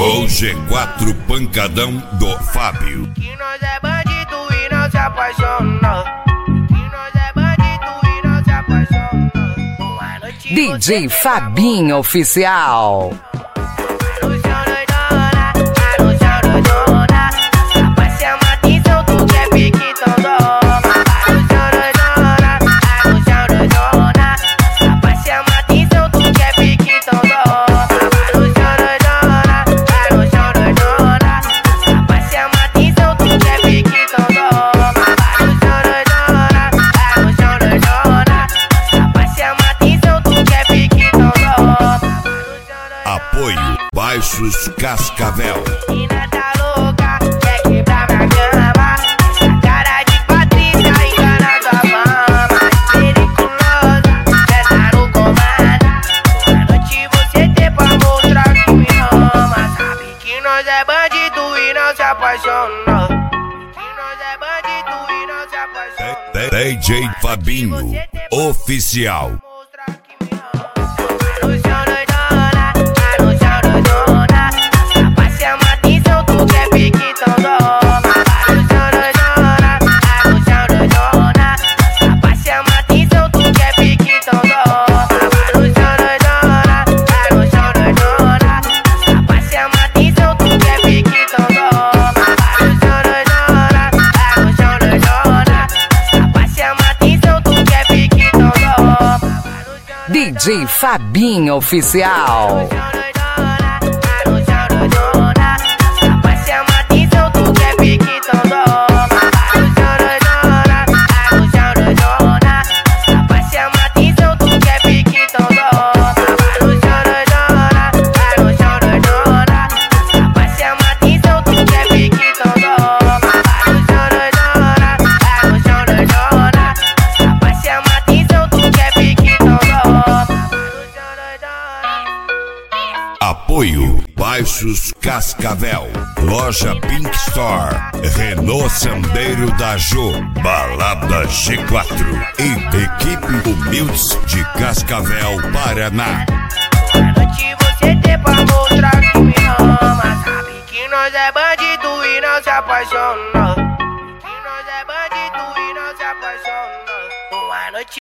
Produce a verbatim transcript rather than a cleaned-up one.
O G quatro pancadão do Fábio. Que nós é bandido e não se apaixona. Que nós é bandido e não se apaixona. Uma noite D J Fabinho Oficial. Apoio Baixos Cascavel. Menina tá louca, quer quebrar minha cama. Essa cara de Patrícia enganando a fama. Periculosa, cê tá no comando. Uma noite você tem pra mostrar que me ama. Sabe que nós é bandido e não se apaixona. Que nós é bandido e não se apaixona. D J Fabinho Oficial. D J Fabinho Oficial. Apoio Baixos Cascavel. Loja Pink Store. Renault Sandeiro da Jô. Balada G quatro. E Equipe Humildes de Cascavel, Paraná. Uma noite você tem pra mostrar que me ama. Sabe que nós é bandido e não se apaixona. Que nós é bandido e não se apaixona. Uma noite